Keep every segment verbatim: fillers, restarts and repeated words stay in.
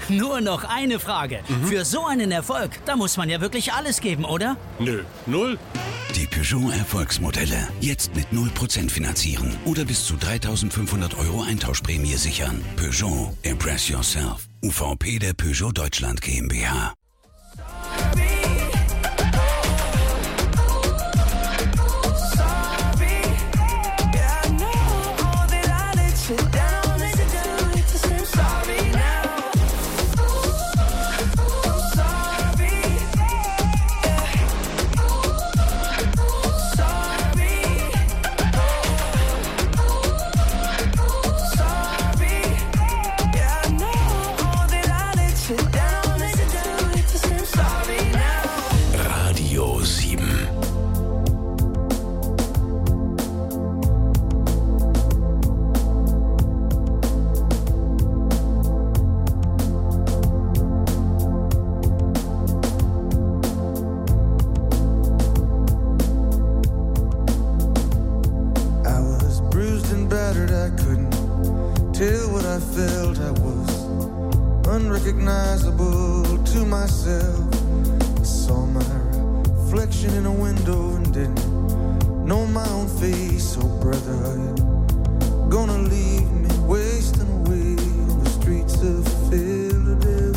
Nur noch eine Frage. Mhm. Für so einen Erfolg, da muss man ja wirklich alles geben, oder? Nö, null. Die Peugeot Erfolgsmodelle. Jetzt mit null Prozent finanzieren oder bis zu dreitausendfünfhundert Euro Eintauschprämie sichern. Peugeot. Impress yourself. U V P der Peugeot Deutschland GmbH. Unrecognizable to myself. I saw my reflection in a window and didn't know my own face. Oh brother, are you gonna leave me wasting away on the streets of Philadelphia?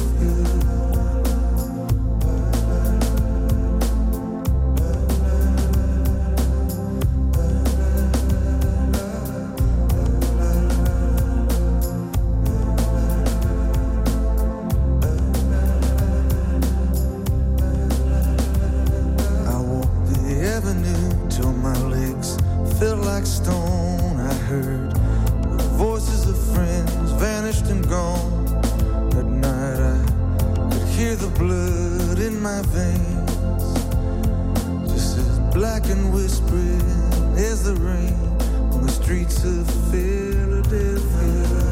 Stone, I heard the voices of friends vanished and gone. At night I could hear the blood in my veins, just as black and whispering as the rain on the streets of Philadelphia.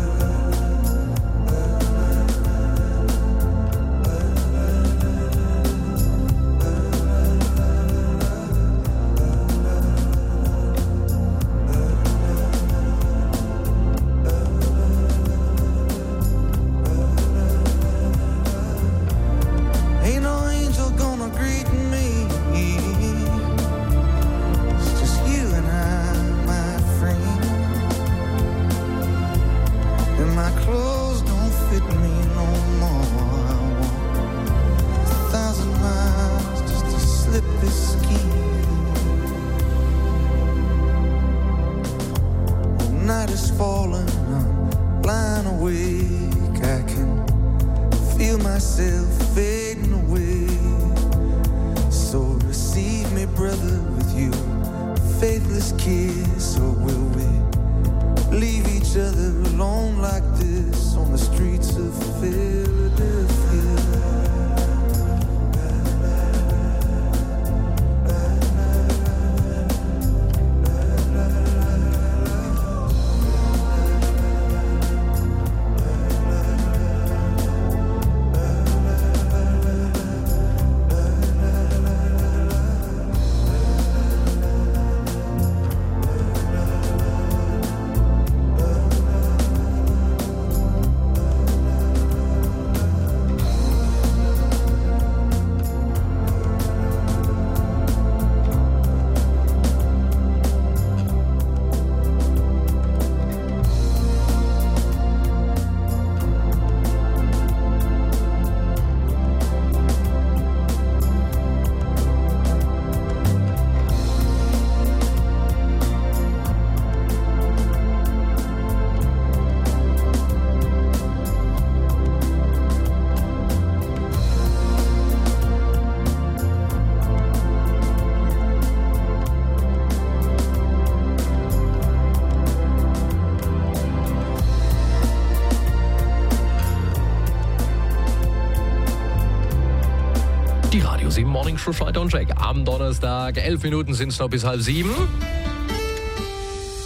Morning Show Schalter und Jack. Am Donnerstag, elf Minuten sind es noch bis halb sieben.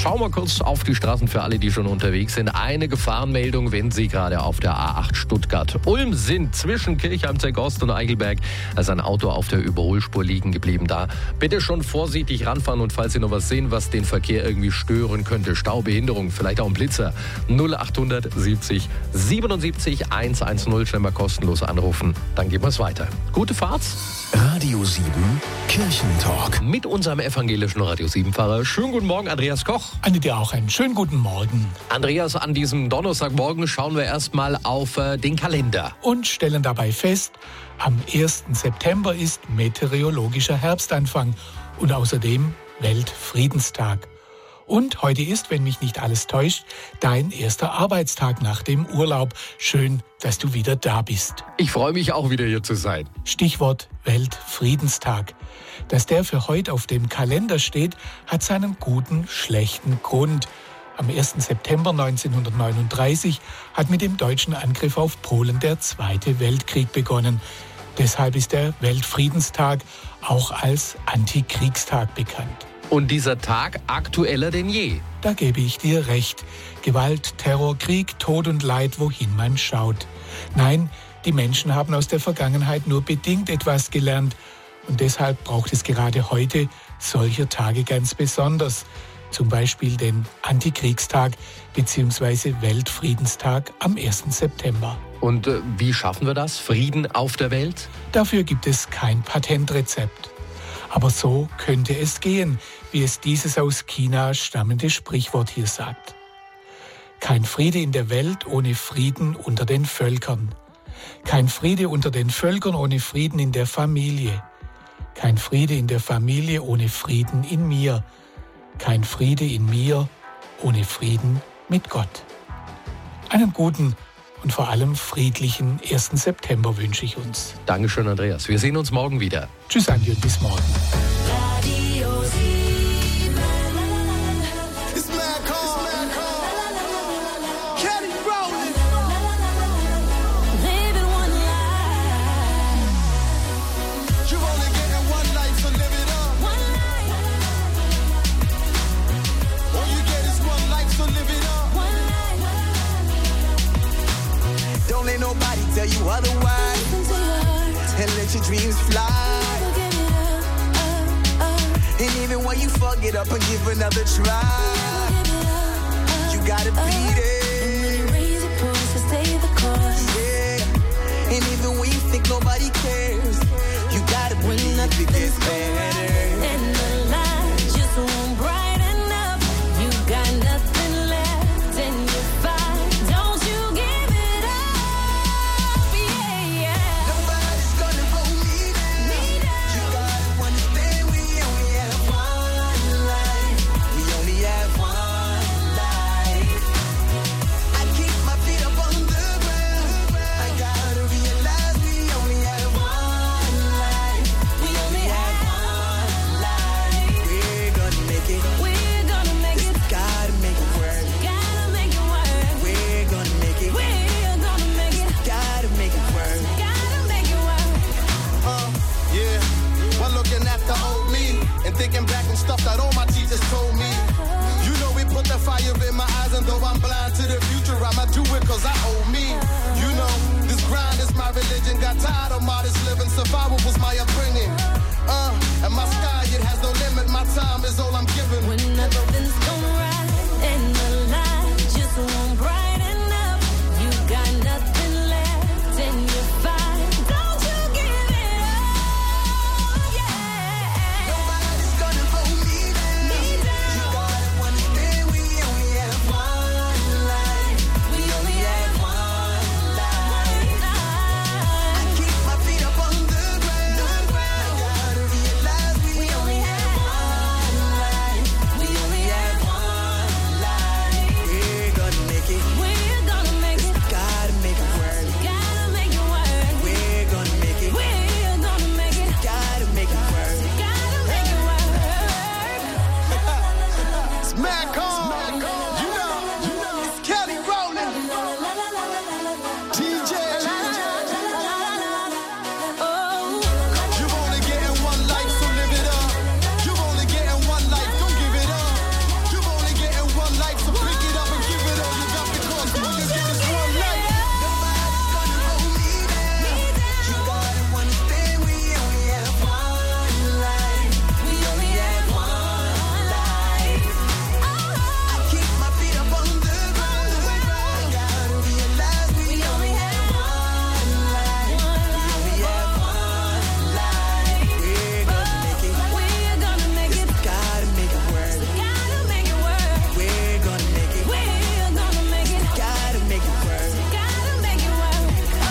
Schauen wir kurz auf die Straßen für alle, die schon unterwegs sind. Eine Gefahrenmeldung, wenn Sie gerade auf der A acht Stuttgart-Ulm sind. Zwischen Kirchheim-Zeck-Ost und Eichelberg ist ein Auto auf der Überholspur liegen geblieben. Da bitte schon vorsichtig ranfahren und falls Sie noch was sehen, was den Verkehr irgendwie stören könnte, Staubehinderung, vielleicht auch ein Blitzer, null acht siebzig siebenundsiebzig hundertzehn, schnell mal kostenlos anrufen. Dann geben wir es weiter. Gute Fahrt. Radio sieben Kirchentalk. Mit unserem evangelischen Radio sieben-Pfarrer. Schönen guten Morgen, Andreas Koch. Anne, dir auch einen schönen guten Morgen. Andreas, an diesem Donnerstagmorgen schauen wir erstmal auf äh, den Kalender. Und stellen dabei fest, am ersten September ist meteorologischer Herbstanfang und außerdem Weltfriedenstag. Und heute ist, wenn mich nicht alles täuscht, dein erster Arbeitstag nach dem Urlaub. Schön, dass du wieder da bist. Ich freue mich auch wieder hier zu sein. Stichwort Weltfriedenstag. Dass der für heute auf dem Kalender steht, hat seinen guten, schlechten Grund. Am ersten September neunzehnhundertneununddreißig hat mit dem deutschen Angriff auf Polen der Zweite Weltkrieg begonnen. Deshalb ist der Weltfriedenstag auch als Antikriegstag bekannt. Und dieser Tag aktueller denn je. Da gebe ich dir recht. Gewalt, Terror, Krieg, Tod und Leid, wohin man schaut. Nein, die Menschen haben aus der Vergangenheit nur bedingt etwas gelernt. Und deshalb braucht es gerade heute solcher Tage ganz besonders. Zum Beispiel den Antikriegstag bzw. Weltfriedenstag am ersten September. Und äh, wie schaffen wir das? Frieden auf der Welt? Dafür gibt es kein Patentrezept. Aber so könnte es gehen, wie es dieses aus China stammende Sprichwort hier sagt. Kein Friede in der Welt ohne Frieden unter den Völkern. Kein Friede unter den Völkern ohne Frieden in der Familie. Kein Friede in der Familie ohne Frieden in mir. Kein Friede in mir ohne Frieden mit Gott. Einen guten und vor allem friedlichen ersten September wünsche ich uns. Dankeschön, Andreas. Wir sehen uns morgen wieder. Tschüss, Andi, und bis morgen. Radio sieben. It's mad cold. Kelly Rowland. Living one life. You only getting one life, so live it up. One life. All you get is one life, so live it up. One life. Don't let nobody tell you otherwise, Listen to your heart. and let your dreams fly. Never give it up, up, up. And even when you fuck it up and give another try, Never give it up, up, you gotta up. beat And when you it. raise your voice, to stay the course. Yeah. And even when you think nobody cares, you gotta When believe it nothing's gets going better. and the light just won't brighten up, you got nothing left and you fight. Don't you give it up, yeah, yeah. Nobody's gonna hold me down. Me down. You gotta understand we only have one life. We only have one life. I keep my feet up on the ground. I gotta realize we only have one life. We only have one life. We're gonna make it. We're gonna make it, Gotta make it work. gotta make it work. We're gonna make it. We're gonna make it, Gotta make it work. gotta make it work. Uh, yeah. While looking at the old me and thinking back on stuff that all my teachers told me. You know we put the fire in my eyes, and though I'm blind to the future, I'ma do it cause I owe me. You know, this grind is my religion. Got tired of modest living. Survival was my upbringing. Uh, and my sky, it has no limit. My time is all I'm giving. When